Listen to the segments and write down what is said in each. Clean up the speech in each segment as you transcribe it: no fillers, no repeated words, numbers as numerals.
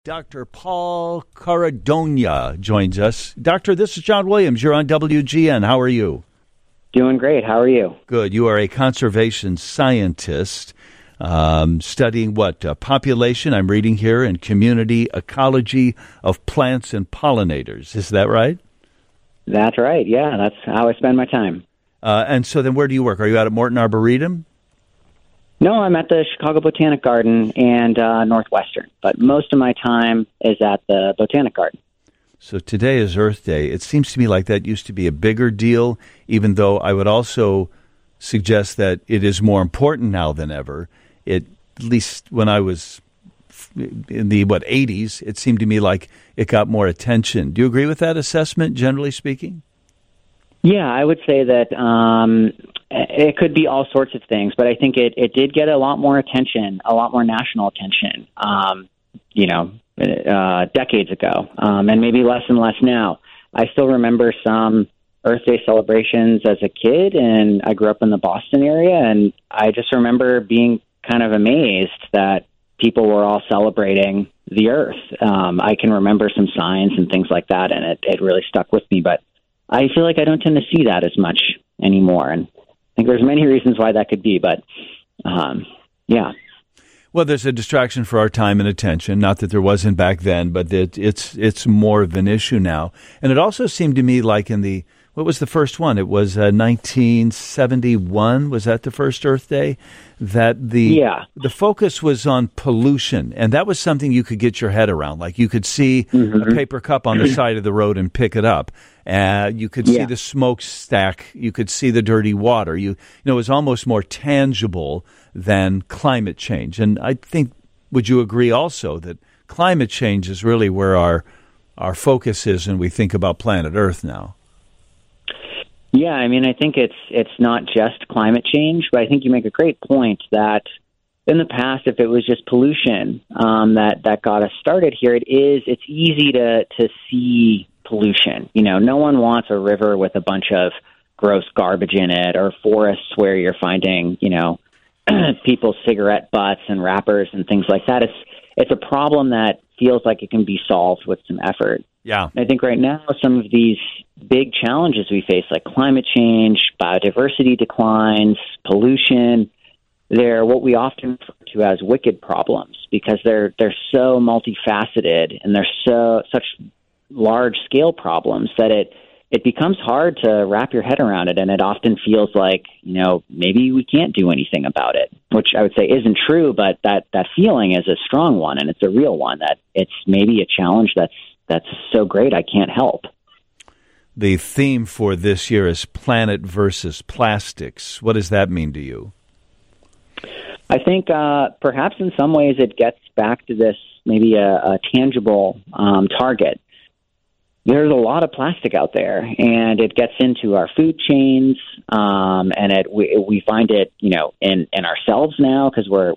Dr. Paul Cardona joins us. Doctor, this is John Williams. You're on WGN. How are you? Doing great. How are you? Good. You are a conservation scientist studying what? Population, I'm reading here, and community ecology of plants and pollinators. Is that right? That's right. Yeah, that's how I spend my time. And so then where do you work? Are you out at Morton Arboretum? No, I'm at the Chicago Botanic Garden and Northwestern, but most of my time is at the Botanic Garden. So today is Earth Day. It seems to me like that used to be a bigger deal, even though I would also suggest that it is more important now than ever. At least when I was in the, 80s, it seemed to me like it got more attention. Do you agree with that assessment, generally speaking? Yeah, I would say that it could be all sorts of things, but I think it did get a lot more attention, a lot more national attention, decades ago, and maybe less and less now. I still remember some Earth Day celebrations as a kid, and I grew up in the Boston area, and I just remember being kind of amazed that people were all celebrating the Earth. I can remember some signs and things like that, and it really stuck with me, but I feel like I don't tend to see that as much anymore, and I think there's many reasons why that could be, but yeah. Well, there's a distraction for our time and attention, not that there wasn't back then, but it's more of an issue now. And it also seemed to me like what was the first one? It was 1971, was that the first Earth Day? That the focus was on pollution, and that was something you could get your head around. Like you could see a paper cup on the side of the road and pick it up. You could see the smokestack. You could see the dirty water. It was almost more tangible than climate change. And I think, would you agree also that climate change is really where our focus is when we think about planet Earth now? Yeah, I mean, I think it's not just climate change, but I think you make a great point that in the past, if it was just pollution that got us started here, it's easy to see pollution. No one wants a river with a bunch of gross garbage in it, or forests where you're finding, people's cigarette butts and wrappers and things like that. It's a problem that feels like it can be solved with some effort. Yeah. I think right now some of these big challenges we face, like climate change, biodiversity declines, pollution, they're what we often refer to as wicked problems because they're so multifaceted and they're such large scale problems that it becomes hard to wrap your head around it, and it often feels like, maybe we can't do anything about it, which I would say isn't true, but that feeling is a strong one, and it's a real one, that it's maybe a challenge that's so great I can't help. The theme for this year is planet versus plastics. What does that mean to you? I think perhaps in some ways it gets back to this maybe a tangible target. There's a lot of plastic out there, and it gets into our food chains, and we find it, in ourselves now because we're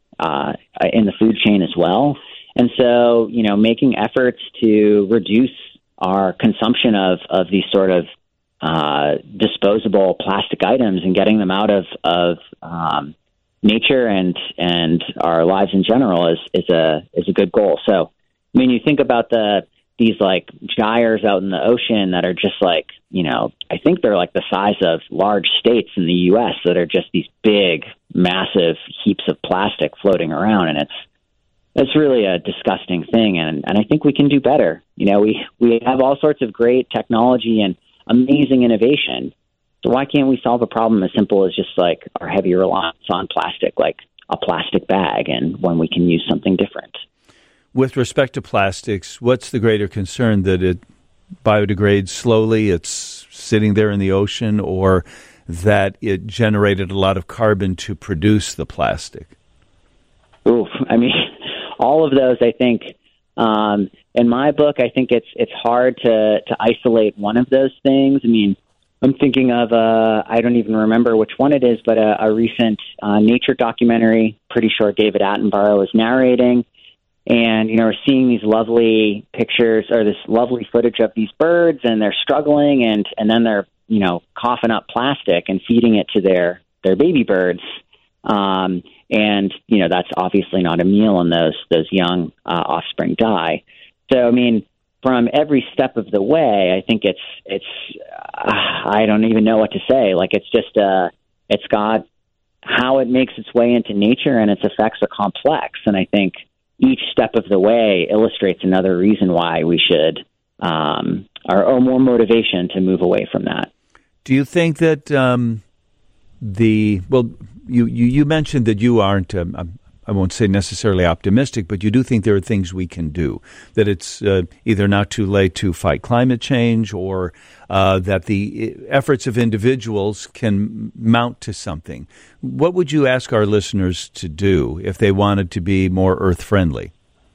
in the food chain as well. And so, making efforts to reduce our consumption of these sort of disposable plastic items and getting them out of nature and our lives in general is a good goal. So, I mean, you think about these like gyres out in the ocean that are just like, I think they're like the size of large states in the U.S. that are just these big, massive heaps of plastic floating around, and it's really a disgusting thing, and I think we can do better. We have all sorts of great technology and amazing innovation. So why can't we solve a problem as simple as just like our heavy reliance on plastic, like a plastic bag, and when we can use something different? With respect to plastics, what's the greater concern, that it biodegrades slowly, it's sitting there in the ocean, or that it generated a lot of carbon to produce the plastic? Oof, I mean, all of those, I think, in my book, I think it's hard to isolate one of those things. I mean, I'm thinking of, I don't even remember which one it is, but a recent nature documentary, pretty sure David Attenborough was narrating. And, we're seeing these lovely pictures or this lovely footage of these birds, and they're struggling, and then they're, coughing up plastic and feeding it to their baby birds. And, that's obviously not a meal, and those young offspring die. So, I mean, from every step of the way, I think it's I don't even know what to say. Like, it's just, it's got how it makes its way into nature, and its effects are complex. And I think each step of the way illustrates another reason why we should, or more motivation to move away from that. Do you think that you mentioned that you aren't, I won't say necessarily optimistic, but you do think there are things we can do, that it's either not too late to fight climate change, or that the efforts of individuals can mount to something. What would you ask our listeners to do if they wanted to be more earth-friendly?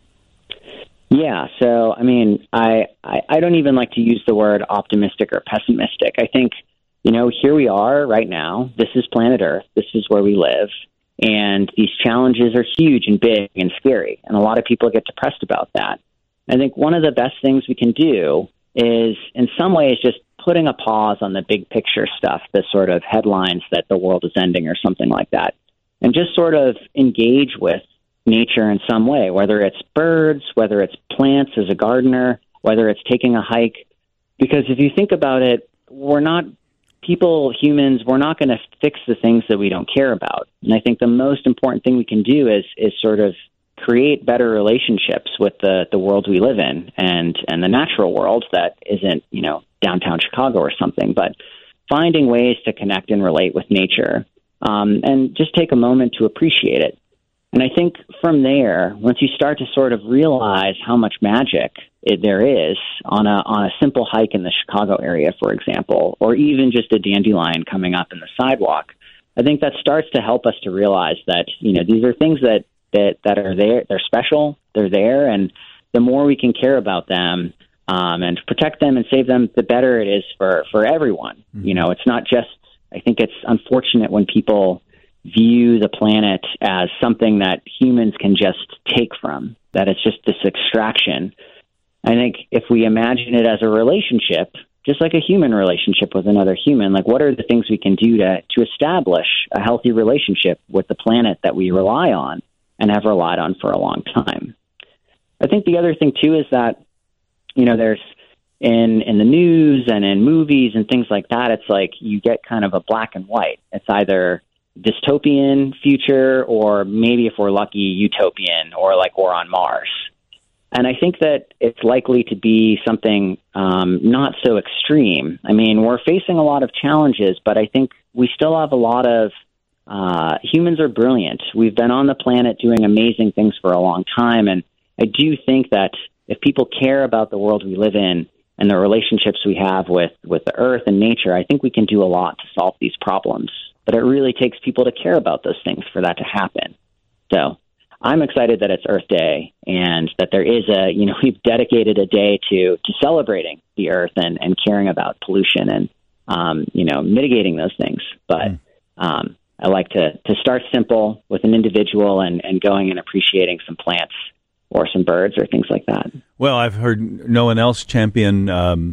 Yeah, so, I mean, I don't even like to use the word optimistic or pessimistic. I think, here we are right now. This is planet Earth. This is where we live. And these challenges are huge and big and scary. And a lot of people get depressed about that. I think one of the best things we can do is, in some ways, just putting a pause on the big picture stuff, the sort of headlines that the world is ending or something like that, and just sort of engage with nature in some way, whether it's birds, whether it's plants as a gardener, whether it's taking a hike. Because if you think about it, humans, we're not going to fix the things that we don't care about. And I think the most important thing we can do is sort of create better relationships with the world we live in, and the natural world that isn't, downtown Chicago or something, but finding ways to connect and relate with nature, and just take a moment to appreciate it. And I think from there, once you start to sort of realize how much magic there is on a simple hike in the Chicago area, for example, or even just a dandelion coming up in the sidewalk, I think that starts to help us to realize that, these are things that are there. They're special. They're there. And the more we can care about them, and protect them and save them, the better it is for everyone. Mm-hmm. It's not just, I think it's unfortunate when people view the planet as something that humans can just take from, that it's just this extraction. I think if we imagine it as a relationship, just like a human relationship with another human, like, what are the things we can do to establish a healthy relationship with the planet that we rely on and have relied on for a long time? I think the other thing too is that, there's in the news and in movies and things like that, it's like you get kind of a black and white. It's either dystopian future, or maybe if we're lucky, utopian, or like we're on Mars. And I think that it's likely to be something not so extreme. I mean, we're facing a lot of challenges, but I think we still have a lot of humans are brilliant. We've been on the planet doing amazing things for a long time. And I do think that if people care about the world we live in and the relationships we have with the earth and nature, I think we can do a lot to solve these problems. But it really takes people to care about those things for that to happen. So I'm excited that it's Earth Day, and that there is we've dedicated a day to celebrating the earth and caring about pollution and, mitigating those things. But I like to start simple with an individual and going and appreciating some plants or some birds or things like that. Well, I've heard no one else champion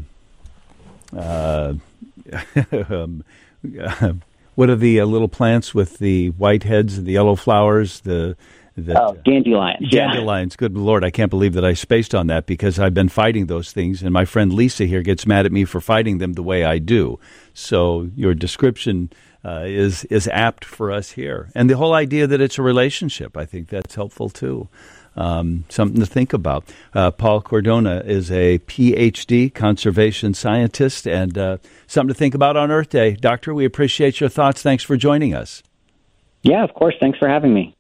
what are the little plants with the white heads and the yellow flowers? Dandelions. Dandelions. Good Lord, I can't believe that I spaced on that, because I've been fighting those things, and my friend Lisa here gets mad at me for fighting them the way I do. So your description is apt for us here. And the whole idea that it's a relationship, I think that's helpful too. Something to think about. Paul Cordona is a PhD conservation scientist, and something to think about on Earth Day. Doctor, we appreciate your thoughts. Thanks for joining us. Yeah, of course. Thanks for having me.